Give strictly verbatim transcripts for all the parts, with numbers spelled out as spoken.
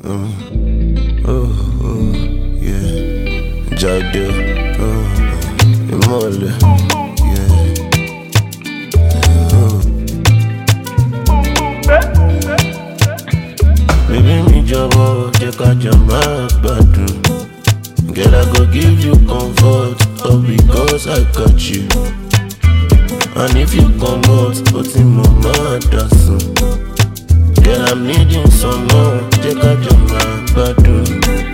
Uh, oh, oh, yeah. Jade, oh, Imole, yeah. Oh. Baby, me jọ̀wọ́, jẹ́ ká jọ máa gbádùn. Girl, I go give you comfort, all because I got you. And if you come out, put in my mother soon. Girl, I'm needing some more, take a jump and battle.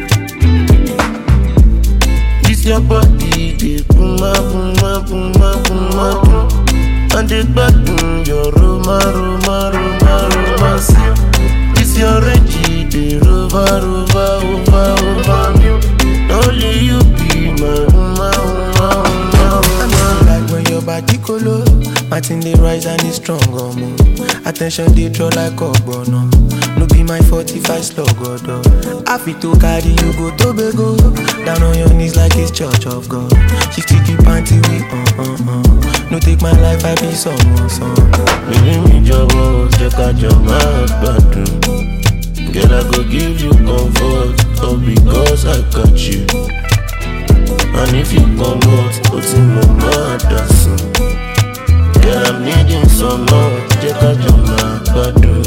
This your body, the puma, puma, puma, puma, puma. And the battle, your Roma, Roma, Roma, Roma. This your Reggie, the Rova, Rova, Rova, Rova. Only you be my woman, woman, woman. I know like when your body color, my thing they rise and it's strong, oh, attention they draw like ogbono. No be my forty-five slug, God. Happy to carry you go to Tobago. Down on your knees like it's church of God. Fifty deep panty we uh uh uh. No take my life, I be someone, son. Baby, me jọ̀wọ́, jẹ́ ká jọ máa gbádùn. Girl, I go give you comfort, all because I got you. And if you come out, put in my mother soon. Girl, I'm needing some more, jẹ́ ká jọ máa gbádùn.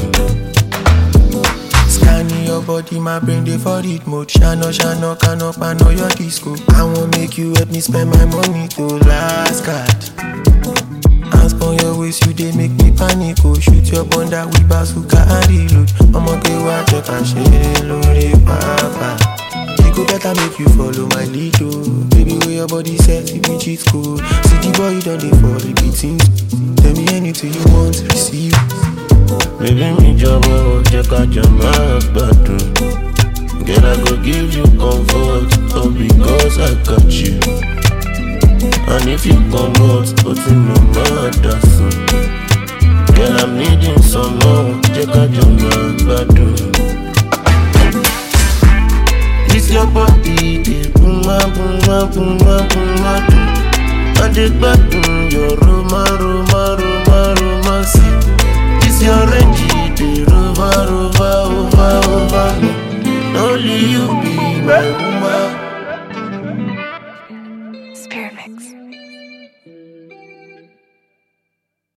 Scanning your body, my brain they for it mode. Shano, shano, can up and know your disco. I won't make you help me spend my money to last card. Hands on your waist, you they make me panic. Oh, shoot your bunda with bazooka and reload. I'ma get what you can share, Lori Papa. It go better make you follow my lead, oh. Baby, where your body set, if me cheat cool. See the boy, you don't dey for repeating. Tell me anything you want to receive. Baby, me jọ̀wọ́, jẹ́ ká jọ máa gbádùn. Girl, I go give you comfort, all because I got you. And if you come out, put in my mother soon. Girl, I'm needing some more, jẹ́ ká jọ máa gbádùn. This your body, the puma, puma, puma, puma, puma. And the gbádùn, your Roma, Roma, Roma, Roma, see. This your Reggie, the Rova, Rova.